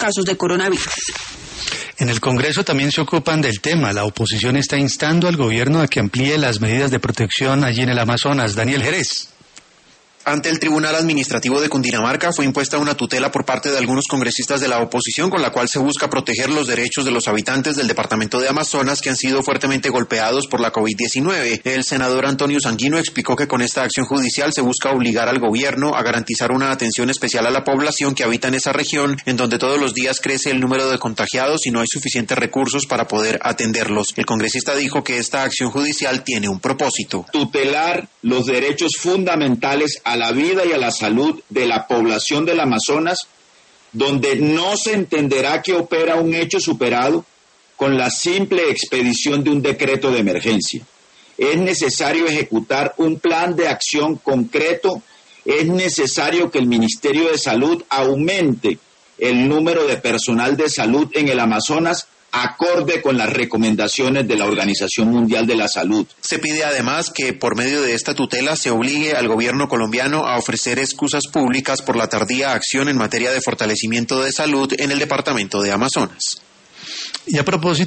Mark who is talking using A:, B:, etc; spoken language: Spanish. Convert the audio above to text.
A: casos de coronavirus.
B: En el Congreso también se ocupan del tema. La oposición está instando al gobierno a que amplíe las medidas de protección allí en el Amazonas. Daniel Jerez.
C: Ante el Tribunal Administrativo de Cundinamarca fue impuesta una tutela por parte de algunos congresistas de la oposición con la cual se busca proteger los derechos de los habitantes del departamento de Amazonas que han sido fuertemente golpeados por la COVID-19. El senador Antonio Sanguino explicó que con esta acción judicial se busca obligar al gobierno a garantizar una atención especial a la población que habita en esa región, en donde todos los días crece el número de contagiados y no hay suficientes recursos para poder atenderlos. El congresista dijo que esta acción judicial tiene un propósito:
D: tutelar los derechos fundamentales a la vida y a la salud de la población del Amazonas, donde no se entenderá que opera un hecho superado con la simple expedición de un decreto de emergencia. Es necesario ejecutar un plan de acción concreto, es necesario que el Ministerio de Salud aumente el número de personal de salud en el Amazonas acorde con las recomendaciones de la Organización Mundial de la Salud.
C: Se pide además que por medio de esta tutela se obligue al gobierno colombiano a ofrecer excusas públicas por la tardía acción en materia de fortalecimiento de salud en el departamento de Amazonas.
B: Y a propósito